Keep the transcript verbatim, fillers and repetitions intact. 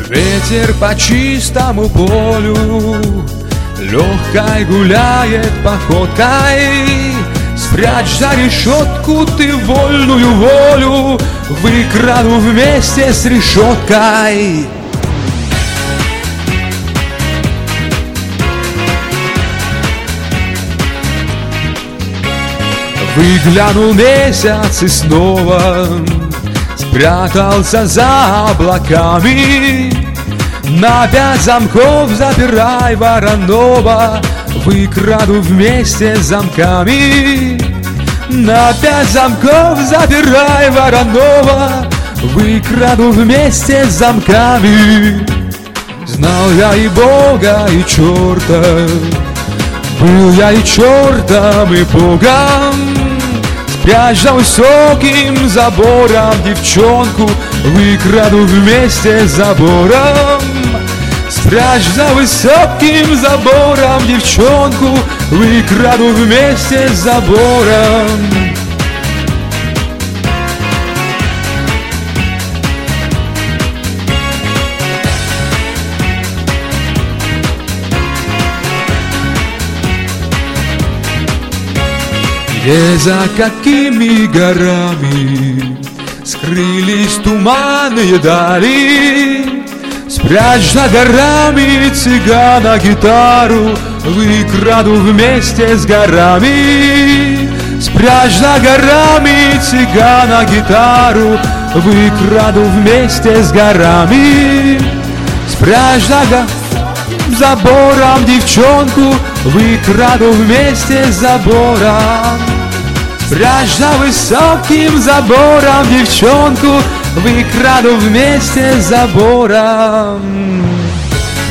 Ветер по чистому полю легкой гуляет походкой. Спрячь за решетку ты вольную волю, выкраду вместе с решеткой. Выглянул месяц и снова спрятался за облаками. На пять замков запирай Воронова, выкраду вместе с замками. На пять замков запирай Воронова, выкраду вместе с замками. Знал я и Бога, и черта, был я и чертом, и Богом. Спрячь за высоким забором девчонку, выкраду вместе с забором. Спрячь за высоким забором девчонку, выкраду вместе с забором. Где за какими горами скрылись туманные дали? Спрячь за горами цыгана гитару, выкраду вместе с горами. Спрячь за горами цыгана гитару, выкраду вместе с горами. Спрячь за го... забором девчонку, выкраду вместе с забором. Спрячь за высоким забором девчонку, выкраду вместе с забором.